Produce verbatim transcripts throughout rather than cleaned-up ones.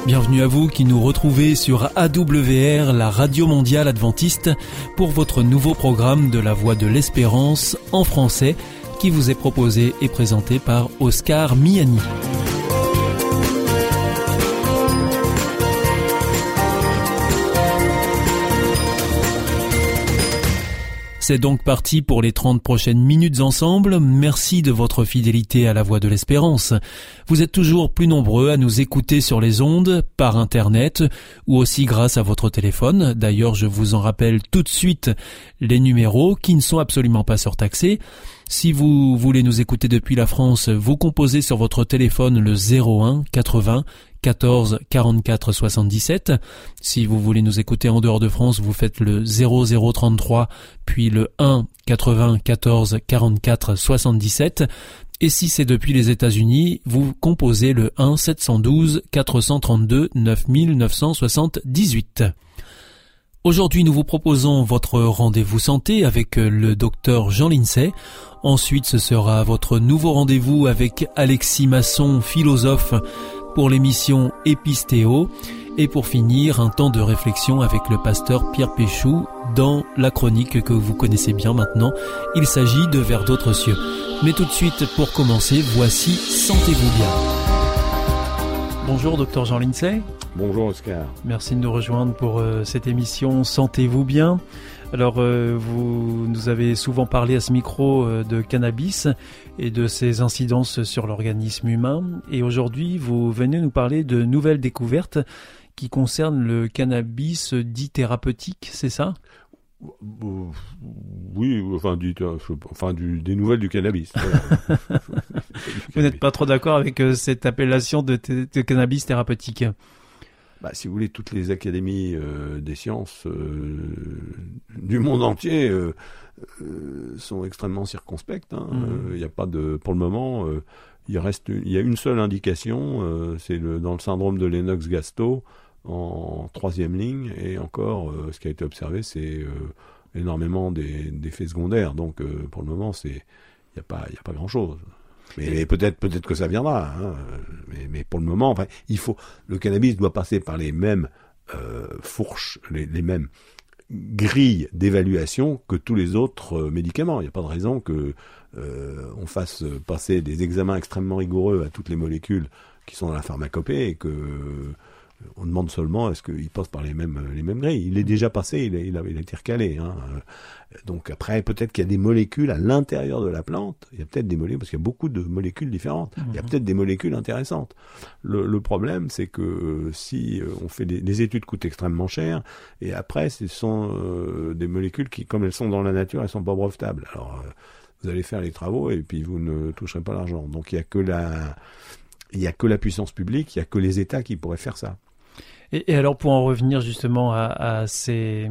Bienvenue à vous qui nous retrouvez sur A W R, la radio mondiale adventiste, pour votre nouveau programme de la Voix de l'Espérance en français, qui vous est proposé et présenté par Oscar Miani. C'est donc parti pour les trente prochaines minutes ensemble. Merci de votre fidélité à la Voix de l'Espérance. Vous êtes toujours plus nombreux à nous écouter sur les ondes, par Internet, ou aussi grâce à votre téléphone. D'ailleurs, je vous en rappelle tout de suite les numéros qui ne sont absolument pas surtaxés. Si vous voulez nous écouter depuis la France, vous composez sur votre téléphone le zéro un quatre-vingts quatorze quarante-quatre soixante-dix-sept. Si vous voulez nous écouter en dehors de France, vous faites le zéro zéro trente-trois, puis le un quatre-vingts quatorze quarante-quatre soixante-dix-sept. Et si c'est depuis les États-Unis, vous composez le un sept un deux quatre cent trente-deux neuf mille neuf cent soixante-dix-huit. Aujourd'hui, nous vous proposons votre rendez-vous santé avec le docteur Jean Lindsay. Ensuite, ce sera votre nouveau rendez-vous avec Alexis Masson, philosophe, pour l'émission Épistéo. Et pour finir, un temps de réflexion avec le pasteur Pierre Péchou dans la chronique que vous connaissez bien maintenant. Il s'agit de Vers d'autres cieux. Mais tout de suite, pour commencer, voici Sentez-vous bien. Bonjour, docteur Jean Lindsay. Bonjour Oscar. Merci de nous rejoindre pour euh, cette émission Sentez-vous bien. Alors, euh, vous nous avez souvent parlé à ce micro euh, de cannabis et de ses incidences sur l'organisme humain. Et aujourd'hui, vous venez nous parler de nouvelles découvertes qui concernent le cannabis dit thérapeutique, c'est ça ? Oui, enfin, du, enfin du, des nouvelles du cannabis. Voilà. Vous n'êtes pas trop d'accord avec euh, cette appellation de, t- de cannabis thérapeutique ? Bah, si vous voulez, toutes les académies euh, des sciences euh, du monde entier euh, euh, sont extrêmement circonspectes. Hein. Mmh. Euh, y a pas de, pour le moment, euh, il reste, il y a une seule indication, euh, c'est le, dans le syndrome de Lennox-Gastaut en troisième ligne, et encore, euh, ce qui a été observé, c'est euh, énormément des, d'effets secondaires. Donc, euh, pour le moment, c'est, il y a pas, il y a pas grand-chose. Mais, mais peut-être, peut-être que ça viendra. Hein. Mais, mais pour le moment, enfin, il faut. Le cannabis doit passer par les mêmes euh, fourches, les, les mêmes grilles d'évaluation que tous les autres euh, médicaments. Il n'y a pas de raison que euh, on fasse passer des examens extrêmement rigoureux à toutes les molécules qui sont dans la pharmacopée et que euh, on demande seulement est-ce qu'il passe par les mêmes les mêmes grilles. Il est déjà passé, il a, il a, il a été recalé. Hein. Donc après, peut-être qu'il y a des molécules à l'intérieur de la plante. Il y a peut-être des molécules, parce qu'il y a beaucoup de molécules différentes. Mmh. Il y a peut-être des molécules intéressantes. Le, le problème, c'est que euh, si euh, on fait des, des études coûtent extrêmement cher, et après, ce sont euh, des molécules qui, comme elles sont dans la nature, elles sont pas brevetables. Alors, euh, vous allez faire les travaux et puis vous ne toucherez pas l'argent. Donc il y a que la, il y a que la puissance publique, il y a que les États qui pourraient faire ça. Et, et alors, pour en revenir justement à, à ces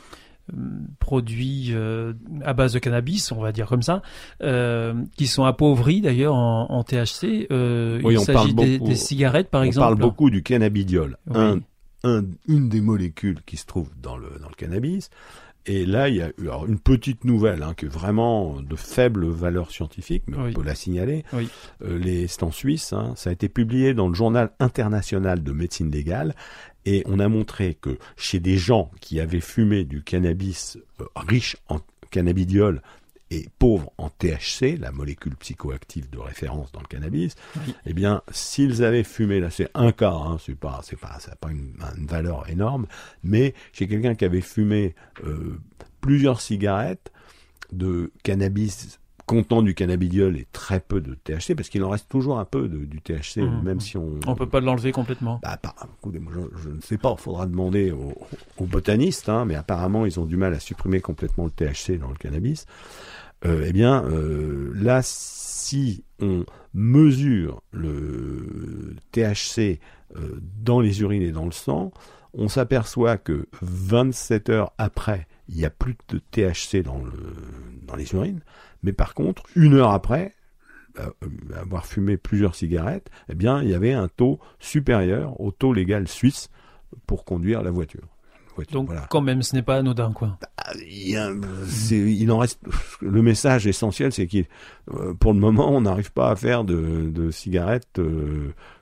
produits euh, à base de cannabis, on va dire comme ça, euh, qui sont appauvris d'ailleurs en, en T H C. Euh, oui, il on s'agit parle des, beaucoup, des cigarettes, par on exemple. On parle beaucoup du cannabidiol, oui. un, un, une des molécules qui se trouve dans le, dans le cannabis. Et là, il y a eu alors, une petite nouvelle, hein, qui est vraiment de faible valeur scientifique, mais oui. on peut la signaler. Oui. Euh, les, c'est en Suisse, hein, ça a été publié dans le Journal international de médecine légale, et on a montré que chez des gens qui avaient fumé du cannabis euh, riche en cannabidiol et pauvre en T H C, la molécule psychoactive de référence dans le cannabis, oui. eh bien, s'ils avaient fumé, là, c'est un cas, hein, c'est pas, c'est pas, ça n'a pas une, une valeur énorme, mais chez quelqu'un qui avait fumé euh, plusieurs cigarettes de cannabis contenant du cannabidiol et très peu de T H C, parce qu'il en reste toujours un peu de, du T H C, mmh. même si on... On peut pas l'enlever complètement. Bah, bah, écoutez, moi, je, je ne sais pas, il faudra demander aux, aux botanistes, hein, mais apparemment, ils ont du mal à supprimer complètement le T H C dans le cannabis. Euh, eh bien, euh, là, si on mesure le T H C euh, dans les urines et dans le sang, on s'aperçoit que vingt-sept heures après, il n'y a plus de T H C dans, le, dans les urines, mais par contre, une heure après, euh, avoir fumé plusieurs cigarettes, eh bien, il y avait un taux supérieur au taux légal suisse pour conduire la voiture. voiture Donc, voilà. Quand même, ce n'est pas anodin, quoi. Il, y a, c'est, il en reste. Le message essentiel, c'est qu'il, euh, pour le moment, on n'arrive pas à faire de, de cigarettes euh,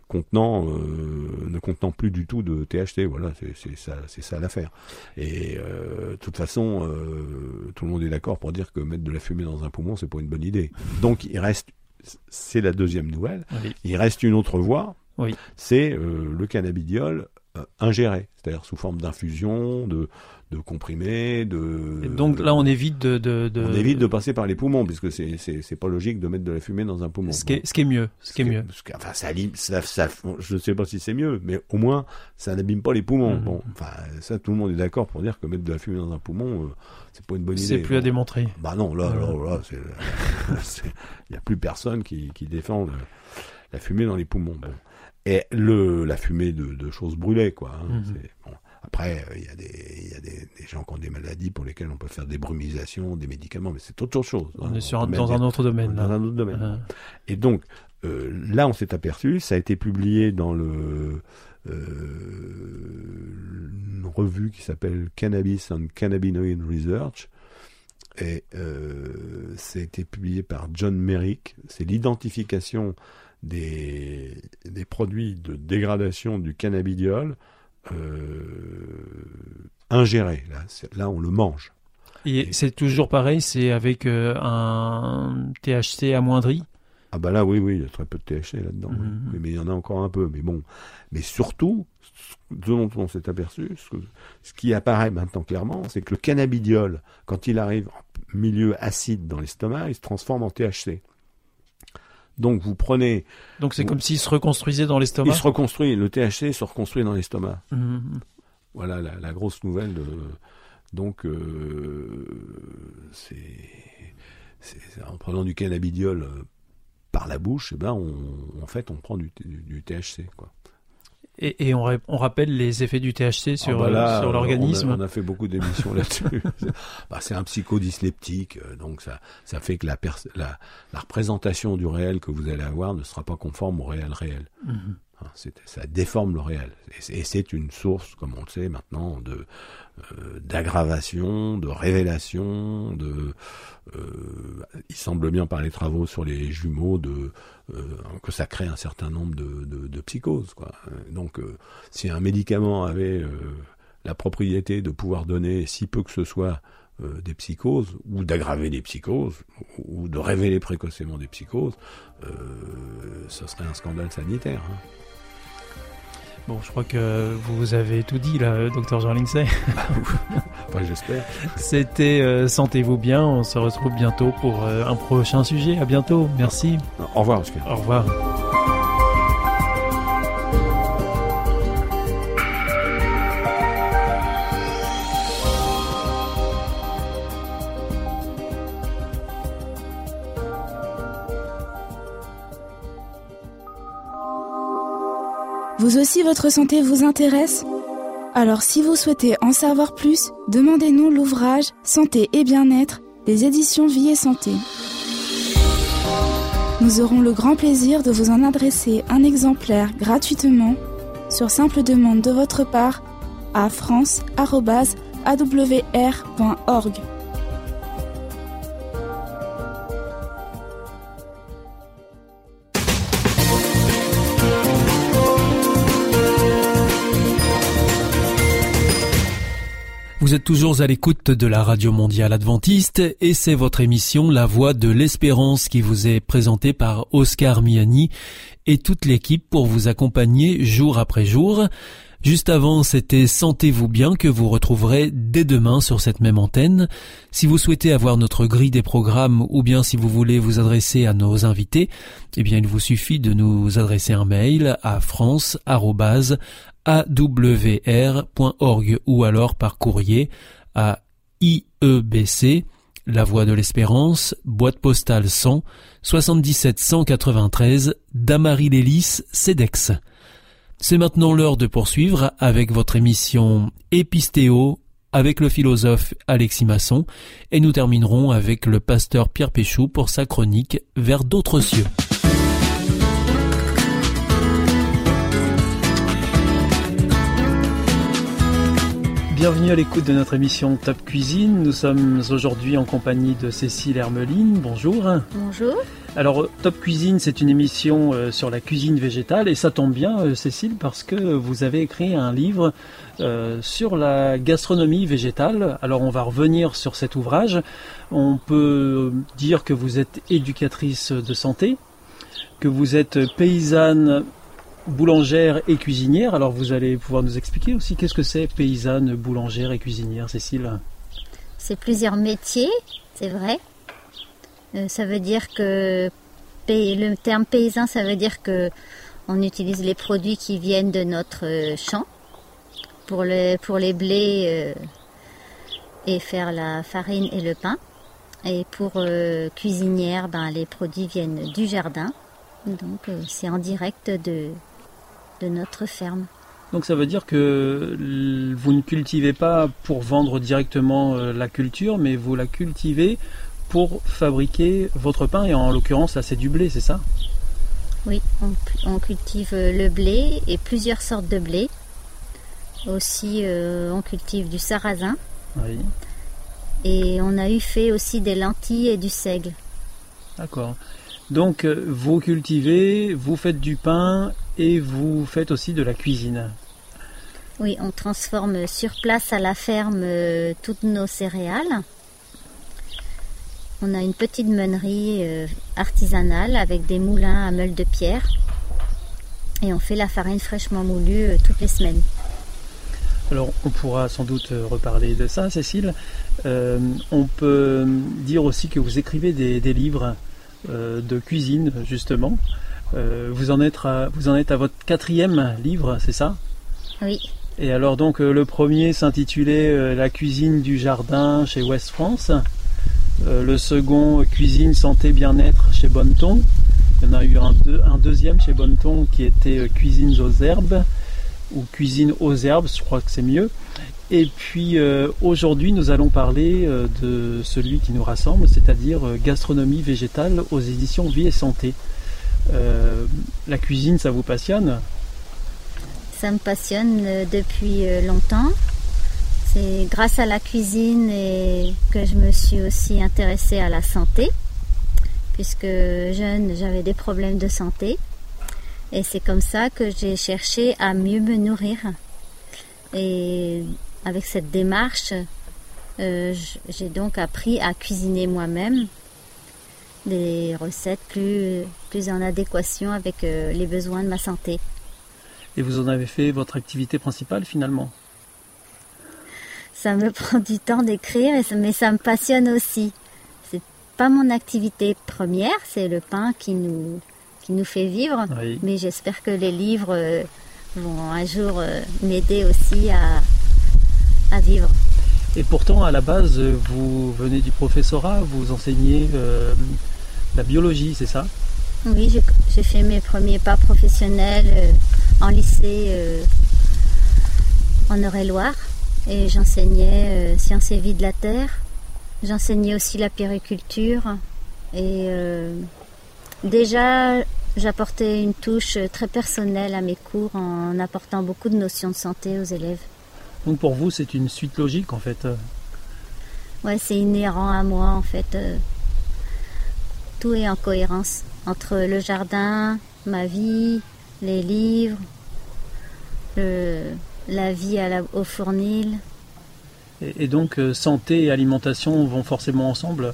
contenant, euh, ne contenant plus du tout de T H C. Voilà, c'est, c'est ça, c'est ça l'affaire. Et euh, de toute façon, euh, tout le monde est d'accord pour dire que mettre de la fumée dans un poumon, c'est pas une bonne idée. Donc il reste, c'est la deuxième nouvelle. Oui. Il reste une autre voie. Oui. C'est euh, le cannabidiol euh, ingéré, c'est-à-dire sous forme d'infusion, de de comprimés, de. Et donc là, on évite de, de, de. On évite de passer par les poumons, puisque c'est c'est c'est pas logique de mettre de la fumée dans un poumon. Ce qui est, ce qui est mieux, ce, ce qui est mieux. Parce que, enfin, ça, ça, ça, je ne sais pas si c'est mieux, mais au moins, ça n'abîme pas les poumons. Mmh. Bon, enfin, ça, tout le monde est d'accord pour dire que mettre de la fumée dans un poumon, euh, c'est pas une bonne idée. C'est plus bon. à démontrer. Bah non, là, là, là, c'est, il y a plus personne qui qui défend le, la fumée dans les poumons. Bon. Et le la fumée de, de choses brûlées, quoi. Hein, mmh. c'est, bon. Après, il euh, y a, des, y a des, des gens qui ont des maladies pour lesquelles on peut faire des brumisations, des médicaments, mais c'est autre chose. On hein, est sur on un, dans un autre domaine. Dans là. un autre domaine. Ah. Et donc, euh, là, on s'est aperçu, ça a été publié dans le, euh, une revue qui s'appelle Cannabis and Cannabinoid Research, et euh, ça a été publié par John Merrick. C'est l'identification des, des produits de dégradation du cannabidiol Euh, ingéré. Là, là, on le mange. Et, Et c'est toujours pareil, c'est avec euh, un T H C amoindri. Ah bah là, oui, oui, il y a très peu de T H C là-dedans. Mm-hmm. Oui. Mais il y en a encore un peu. Mais bon, mais surtout, ce dont on s'est aperçu, ce, que, ce qui apparaît maintenant clairement, c'est que le cannabidiol, quand il arrive en milieu acide dans l'estomac, il se transforme en T H C. Donc vous prenez... Donc c'est vous, comme s'il se reconstruisait dans l'estomac. Il se reconstruit, le T H C se reconstruit dans l'estomac. Mmh. Voilà la, la grosse nouvelle. De, donc euh, c'est, c'est, en prenant du cannabidiol euh, par la bouche, eh ben on, en fait on prend du, du, du T H C, quoi. Et, et on, on rappelle les effets du T H C sur, ah bah là, sur l'organisme. On a, on a fait beaucoup d'émissions là-dessus. c'est, bah c'est un psychodysleptique, donc ça, ça fait que la, pers- la, la représentation du réel que vous allez avoir ne sera pas conforme au réel réel. Mm-hmm. Hein, c'est, ça déforme le réel. Et, et c'est une source, comme on le sait maintenant, de, euh, d'aggravation, de révélation, de, euh, il semble bien par les travaux sur les jumeaux de, euh, que ça crée un certain nombre de, de, de psychoses, quoi. Donc, euh, si un médicament avait euh, la propriété de pouvoir donner si peu que ce soit euh, des psychoses, ou d'aggraver les psychoses, ou, ou de révéler précocement des psychoses, euh, ce serait un scandale sanitaire. Hein. Bon, je crois que vous avez tout dit là, docteur Jean Lindsay. Enfin, j'espère. C'était euh, Sentez-vous bien. On se retrouve bientôt pour euh, un prochain sujet. À bientôt. Merci. Au revoir, Oscar. Au revoir. Vous aussi, votre santé vous intéresse ? Alors, si vous souhaitez en savoir plus, demandez-nous l'ouvrage « Santé et bien-être » des éditions Vie et Santé. Nous aurons le grand plaisir de vous en adresser un exemplaire gratuitement, sur simple demande de votre part, à france arobase a w r point org. Vous êtes toujours à l'écoute de la Radio Mondiale Adventiste et c'est votre émission La Voix de l'Espérance qui vous est présentée par Oscar Miani et toute l'équipe pour vous accompagner jour après jour. Juste avant, c'était Sentez-vous bien que vous retrouverez dès demain sur cette même antenne. Si vous souhaitez avoir notre grille des programmes ou bien si vous voulez vous adresser à nos invités, eh bien il vous suffit de nous adresser un mail à france arobase a w r point org ou alors par courrier à I E B C, La Voix de l'Espérance, boîte postale cent, soixante-dix-sept cent quatre-vingt-treize, Damary-Lélis, Cedex. C'est maintenant l'heure de poursuivre avec votre émission Épistéo avec le philosophe Alexis Masson et nous terminerons avec le pasteur Pierre Péchou pour sa chronique Vers d'autres cieux. Bienvenue à l'écoute de notre émission Top Cuisine. Nous sommes aujourd'hui en compagnie de Cécile Hermeline. Bonjour. Bonjour. Alors, Top Cuisine, c'est une émission euh, sur la cuisine végétale et ça tombe bien, euh, Cécile, parce que vous avez écrit un livre euh, sur la gastronomie végétale. Alors, on va revenir sur cet ouvrage. On peut dire que vous êtes éducatrice de santé, que vous êtes paysanne, boulangère et cuisinière. Alors, vous allez pouvoir nous expliquer aussi qu'est-ce que c'est paysanne, boulangère et cuisinière, Cécile? C'est plusieurs métiers, c'est vrai. Euh, ça veut dire que le terme paysan, ça veut dire que on utilise les produits qui viennent de notre euh, champ pour, le, pour les blés euh, et faire la farine et le pain. Et pour euh, cuisinière, ben, les produits viennent du jardin. Donc euh, c'est en direct de, de notre ferme. Donc ça veut dire que vous ne cultivez pas pour vendre directement la culture, mais vous la cultivez pour fabriquer votre pain, et en l'occurrence là c'est du blé, c'est ça? Oui, on, on cultive le blé et plusieurs sortes de blé. Aussi euh, on cultive du sarrasin. Oui. Et on a eu fait aussi des lentilles et du seigle. D'accord. Donc vous cultivez, vous faites du pain et vous faites aussi de la cuisine. Oui, on transforme sur place à la ferme euh, toutes nos céréales. On a une petite meunerie euh, artisanale avec des moulins à meules de pierre. Et on fait la farine fraîchement moulue euh, toutes les semaines. Alors on pourra sans doute reparler de ça, Cécile. Euh, on peut dire aussi que vous écrivez des, des livres euh, de cuisine, justement. Euh, vous, en êtes à, vous en êtes à votre quatrième livre, c'est ça? Oui. Et alors donc euh, le premier s'intitulait euh, La cuisine du jardin chez Ouest France. Euh, le second, Cuisine, santé, bien-être chez Bonneton. Il y en a eu un, deux, un deuxième chez Bonneton qui était euh, Cuisine aux herbes, ou Cuisine aux herbes, je crois que c'est mieux. Et puis euh, aujourd'hui, nous allons parler euh, de celui qui nous rassemble, c'est-à-dire euh, Gastronomie végétale aux éditions Vie et Santé. Euh, la cuisine, ça vous passionne? Ça me passionne euh, depuis euh, longtemps. C'est grâce à la cuisine et que je me suis aussi intéressée à la santé, puisque jeune, j'avais des problèmes de santé. Et c'est comme ça que j'ai cherché à mieux me nourrir. Et avec cette démarche, euh, j'ai donc appris à cuisiner moi-même des recettes plus, plus en adéquation avec euh, les besoins de ma santé. Et vous en avez fait votre activité principale finalement? Ça me prend du temps d'écrire, mais ça me passionne aussi. C'est pas mon activité première, c'est le pain qui nous, qui nous fait vivre. Oui. Mais j'espère que les livres euh, vont un jour euh, m'aider aussi à, à vivre. Et pourtant, à la base, vous venez du professorat, vous enseignez euh, la biologie, c'est ça? Oui, j'ai, j'ai fait mes premiers pas professionnels euh, en lycée euh, en Eure-et-Loire. Et j'enseignais euh, sciences et vie de la terre. J'enseignais aussi la périculture. Et euh, déjà, j'apportais une touche très personnelle à mes cours en apportant beaucoup de notions de santé aux élèves. Donc pour vous, c'est une suite logique en fait? Ouais, c'est inhérent à moi en fait. Euh, tout est en cohérence entre le jardin, ma vie, les livres, le... la vie à la, au fournil. Et, et donc, euh, santé et alimentation vont forcément ensemble?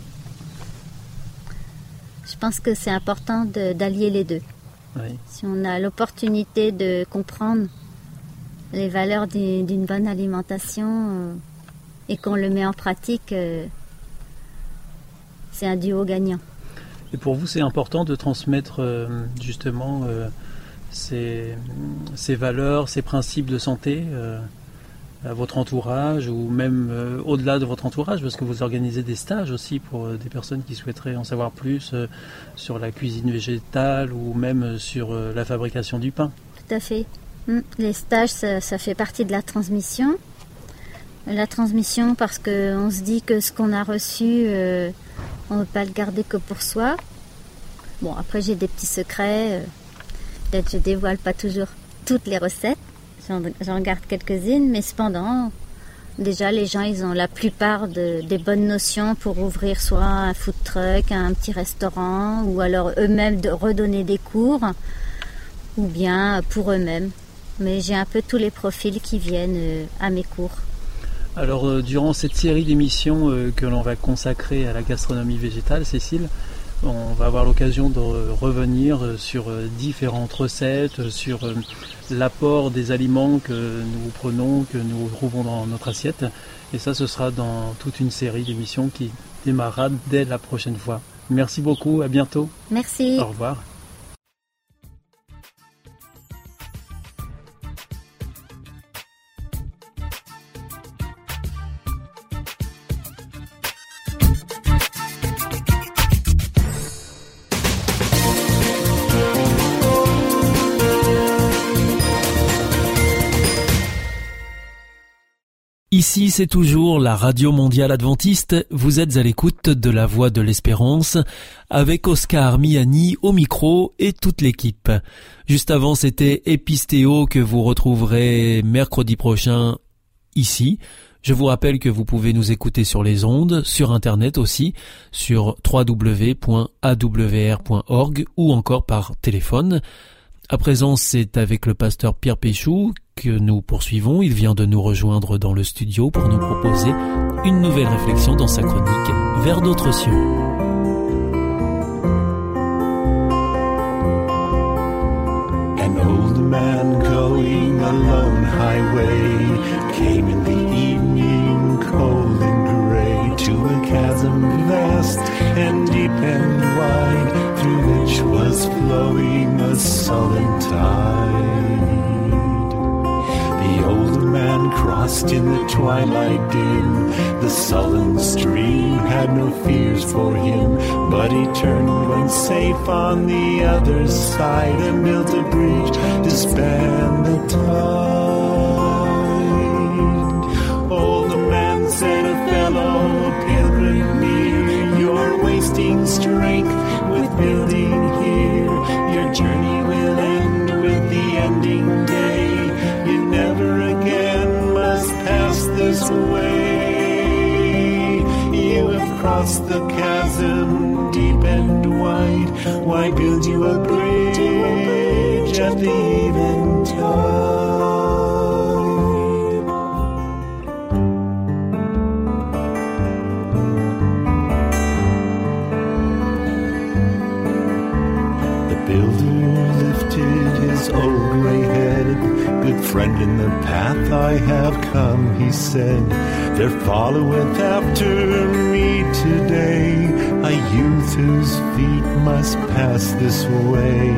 Je pense que c'est important de, d'allier les deux. Oui. Si on a l'opportunité de comprendre les valeurs d'une, d'une bonne alimentation euh, et qu'on le met en pratique, euh, c'est un duo gagnant. Et pour vous, c'est important de transmettre euh, justement euh, ces, ces valeurs, ces principes de santé euh, à votre entourage ou même euh, au-delà de votre entourage, parce que vous organisez des stages aussi pour euh, des personnes qui souhaiteraient en savoir plus euh, sur la cuisine végétale ou même sur euh, la fabrication du pain. Tout à fait. Les stages, ça, ça fait partie de la transmission. La transmission parce qu'on se dit que ce qu'on a reçu, euh, on ne peut pas le garder que pour soi. Bon, après j'ai des petits secrets. Euh, peut-être je ne dévoile pas toujours toutes les recettes. J'en, j'en garde quelques-unes, mais cependant, déjà les gens ils ont la plupart de, des bonnes notions pour ouvrir soit un food truck, un petit restaurant, ou alors eux-mêmes de redonner des cours, ou bien pour eux-mêmes. Mais j'ai un peu tous les profils qui viennent euh, à mes cours. Alors euh, durant cette série d'émissions euh, que l'on va consacrer à la gastronomie végétale, Cécile, on va avoir l'occasion de revenir sur différentes recettes, sur l'apport des aliments que nous prenons, que nous trouvons dans notre assiette. Et ça, ce sera dans toute une série d'émissions qui démarrera dès la prochaine fois. Merci beaucoup, à bientôt. Merci. Au revoir. Ici, c'est toujours la Radio Mondiale Adventiste. Vous êtes à l'écoute de la Voix de l'Espérance avec Oscar Miani au micro et toute l'équipe. Juste avant, c'était Épistéo que vous retrouverez mercredi prochain ici. Je vous rappelle que vous pouvez nous écouter sur les ondes, sur Internet aussi, sur w w w point a w r point org ou encore par téléphone. À présent, c'est avec le pasteur Pierre Péchou que nous poursuivons. Il vient de nous rejoindre dans le studio pour nous proposer une nouvelle réflexion dans sa chronique « Vers d'autres cieux ». An old man going alone highway came in the evening cold and gray to a chasm vast and deep and wide through which was flowing a sullen tide. The old man crossed in the twilight dim. The sullen stream had no fears for him, but he turned when safe on the other side and built a bridge to span the tide. Old man said, a fellow pilgrim near, you're wasting strength with building here. Your journey will end with the ending day. You never again must pass this way. You have crossed the chasm deep and wide. Why build you a bridge at the eventide? His old gray head, good friend, in the path I have come, he said, there followeth after me today a youth whose feet must pass this way.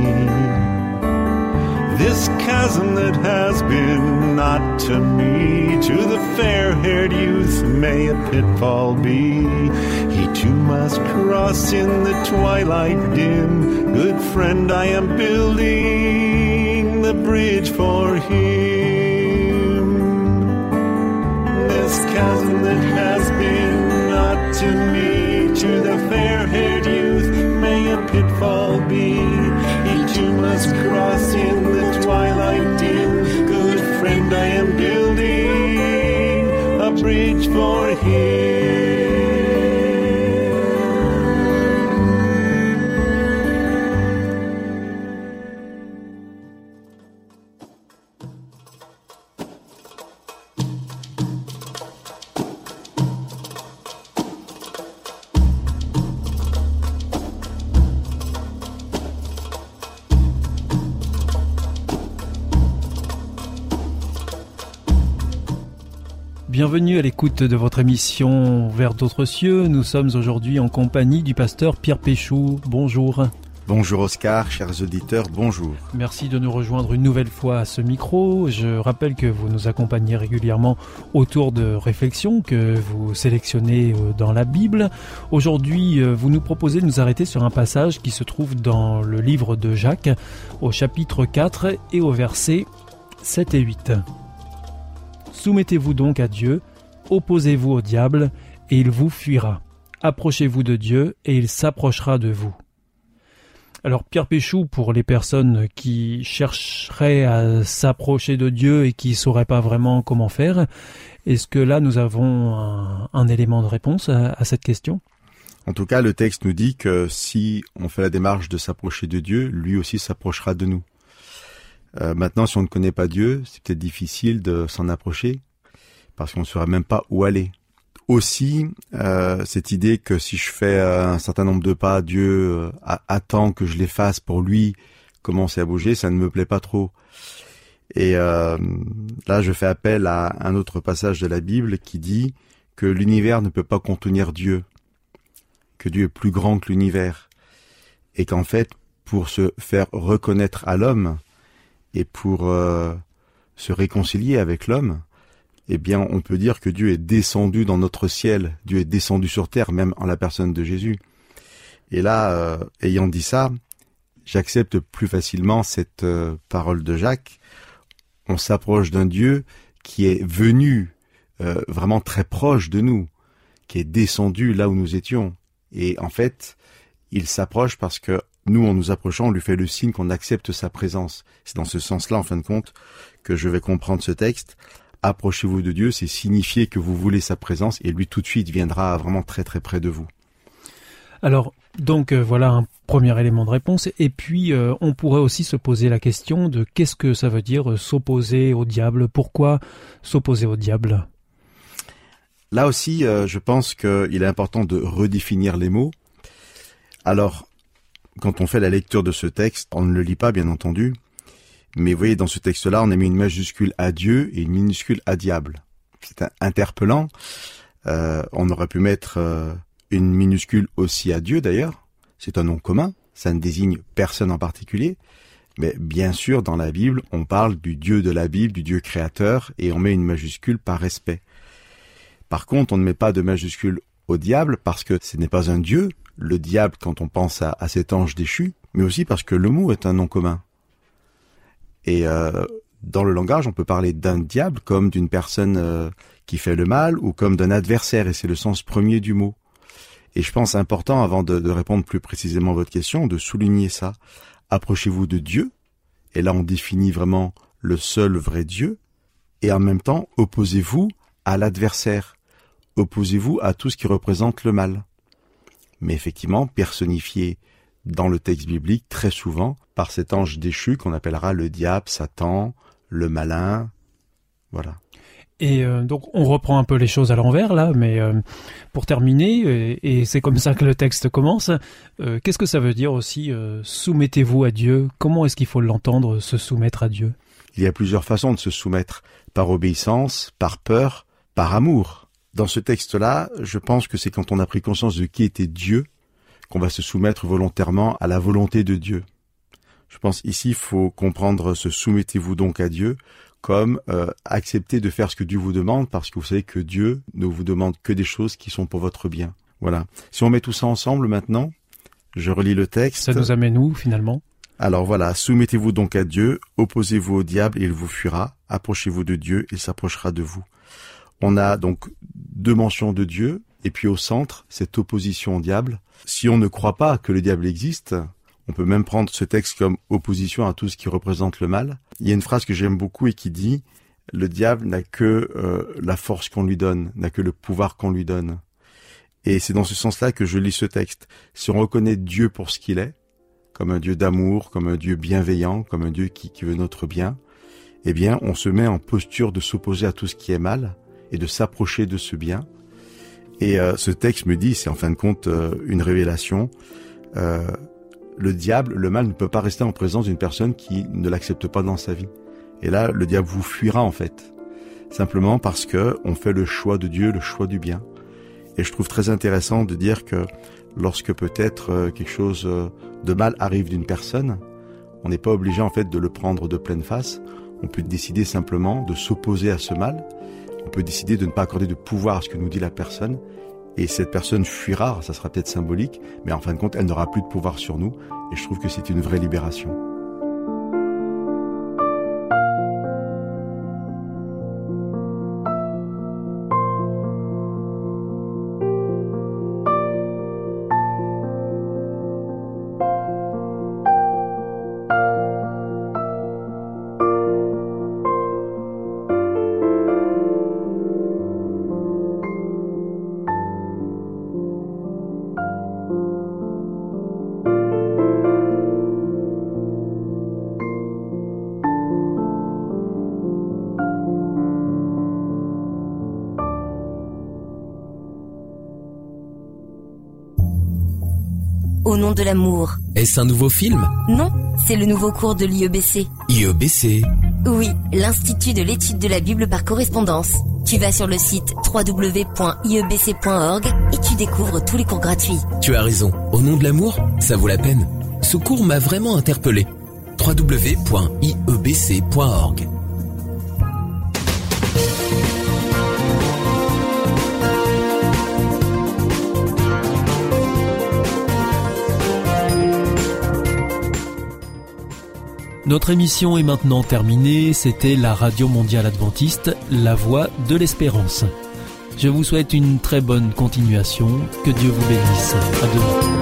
This chasm that has been not to me, to the fair-haired youth may a pitfall be. He too must cross in the twilight dim. Good friend, I am building the bridge for him. This chasm that has been not to me, to the fair-haired youth may a pitfall be. He too must cross in the twilight dim. Good friend, I am building a bridge for him. Bienvenue à l'écoute de votre émission Vers d'autres cieux. Nous sommes aujourd'hui en compagnie du pasteur Pierre Péchou. Bonjour. Bonjour Oscar, chers auditeurs, bonjour. Merci de nous rejoindre une nouvelle fois à ce micro. Je rappelle que vous nous accompagnez régulièrement autour de réflexions que vous sélectionnez dans la Bible. Aujourd'hui, vous nous proposez de nous arrêter sur un passage qui se trouve dans le livre de Jacques, au chapitre quatre et au verset sept et huit. Soumettez-vous donc à Dieu, opposez-vous au diable, et il vous fuira. Approchez-vous de Dieu, et il s'approchera de vous. Alors Pierre Péchou, pour les personnes qui chercheraient à s'approcher de Dieu et qui ne sauraient pas vraiment comment faire, Est-ce que là, nous avons un, un élément de réponse à, à cette question ? En tout cas, le texte nous dit que si on fait la démarche de s'approcher de Dieu, lui aussi s'approchera de nous. Euh, maintenant, si on ne connaît pas Dieu, c'est peut-être difficile de s'en approcher, parce qu'on ne saura même pas où aller. Aussi, euh, cette idée que si je fais euh, un certain nombre de pas, Dieu euh, attend que je les fasse pour lui commencer à bouger, ça ne me plaît pas trop. Et euh, là, je fais appel à un autre passage de la Bible qui dit que l'univers ne peut pas contenir Dieu, que Dieu est plus grand que l'univers, et qu'en fait, pour se faire reconnaître à l'homme et pour euh, se réconcilier avec l'homme, eh bien, on peut dire que Dieu est descendu dans notre ciel, Dieu est descendu sur terre, même en la personne de Jésus. Et là, euh, ayant dit ça, j'accepte plus facilement cette euh, parole de Jacques. On s'approche d'un Dieu qui est venu euh, vraiment très proche de nous, qui est descendu là où nous étions. Et en fait, il s'approche parce que nous, en nous approchant, on lui fait le signe qu'on accepte sa présence. C'est dans ce sens-là, en fin de compte, que je vais comprendre ce texte. Approchez-vous de Dieu, c'est signifier que vous voulez sa présence et lui tout de suite viendra vraiment très très près de vous. Alors, donc euh, voilà un premier élément de réponse. Et puis, euh, on pourrait aussi se poser la question de qu'est-ce que ça veut dire euh, s'opposer au diable ? Pourquoi s'opposer au diable ? Là aussi, euh, je pense qu'il est important de redéfinir les mots. Alors, quand on fait la lecture de ce texte, on ne le lit pas, bien entendu. Mais vous voyez, dans ce texte-là, on a mis une majuscule à Dieu et une minuscule à diable. C'est interpellant. Euh, on aurait pu mettre euh, une minuscule aussi à Dieu, d'ailleurs. C'est un nom commun. Ça ne désigne personne en particulier. Mais bien sûr, dans la Bible, on parle du Dieu de la Bible, du Dieu créateur, et on met une majuscule par respect. Par contre, on ne met pas de majuscule au diable parce que ce n'est pas un dieu, le diable, quand on pense à, à cet ange déchu, mais aussi parce que le mot est un nom commun. Et euh, dans le langage, on peut parler d'un diable comme d'une personne euh, qui fait le mal ou comme d'un adversaire, et c'est le sens premier du mot. Et je pense important, avant de, de répondre plus précisément à votre question, de souligner ça. Approchez-vous de Dieu, et là on définit vraiment le seul vrai Dieu, et en même temps, opposez-vous à l'adversaire. Opposez-vous à tout ce qui représente le mal. Mais effectivement, personnifié dans le texte biblique très souvent par cet ange déchu qu'on appellera le diable, Satan, le malin, voilà. Et euh, donc on reprend un peu les choses à l'envers là, mais euh, pour terminer, et, et c'est comme ça que le texte commence, euh, qu'est-ce que ça veut dire aussi euh, soumettez-vous à Dieu ? Comment est-ce qu'il faut l'entendre, se soumettre à Dieu ? Il y a plusieurs façons de se soumettre, par obéissance, par peur, par amour. Dans ce texte-là, je pense que c'est quand on a pris conscience de qui était Dieu qu'on va se soumettre volontairement à la volonté de Dieu. Je pense ici, il faut comprendre ce « soumettez-vous donc à Dieu » comme euh, accepter de faire ce que Dieu vous demande, parce que vous savez que Dieu ne vous demande que des choses qui sont pour votre bien. Voilà. Si on met tout ça ensemble maintenant, je relis le texte. Ça nous amène où finalement ? Alors voilà, soumettez-vous donc à Dieu, opposez-vous au diable et il vous fuira, approchez-vous de Dieu, il s'approchera de vous. On a donc deux mentions de Dieu, et puis au centre, cette opposition au diable. Si on ne croit pas que le diable existe, on peut même prendre ce texte comme opposition à tout ce qui représente le mal. Il y a une phrase que j'aime beaucoup et qui dit « Le diable n'a que euh, la force qu'on lui donne, n'a que le pouvoir qu'on lui donne. » Et c'est dans ce sens-là que je lis ce texte. Si on reconnaît Dieu pour ce qu'il est, comme un Dieu d'amour, comme un Dieu bienveillant, comme un Dieu qui, qui veut notre bien, eh bien, on se met en posture de s'opposer à tout ce qui est mal et de s'approcher de ce bien. Et euh, ce texte me dit, c'est en fin de compte euh, une révélation, euh, le diable, le mal ne peut pas rester en présence d'une personne qui ne l'accepte pas dans sa vie. Et là, le diable vous fuira en fait, simplement parce que on fait le choix de Dieu, le choix du bien. Et je trouve très intéressant de dire que lorsque peut-être euh, quelque chose euh, de mal arrive d'une personne, on n'est pas obligé en fait de le prendre de pleine face. On peut décider simplement de s'opposer à ce mal. On peut décider de ne pas accorder de pouvoir à ce que nous dit la personne. Et cette personne fuira, ça sera peut-être symbolique, mais en fin de compte, elle n'aura plus de pouvoir sur nous. Et je trouve que c'est une vraie libération. nom de l'amour. Est-ce un nouveau film? Non, c'est le nouveau cours de l'I E B C. I E B C? Oui, l'Institut de l'étude de la Bible par correspondance. Tu vas sur le site w w w point i e b c point org et tu découvres tous les cours gratuits. Tu as raison, au nom de l'amour, ça vaut la peine. Ce cours m'a vraiment interpellé. w w w point i e b c point org. Notre émission est maintenant terminée. C'était la Radio Mondiale Adventiste, la voix de l'espérance. Je vous souhaite une très bonne continuation. Que Dieu vous bénisse. À demain.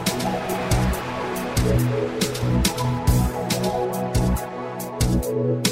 Thank you.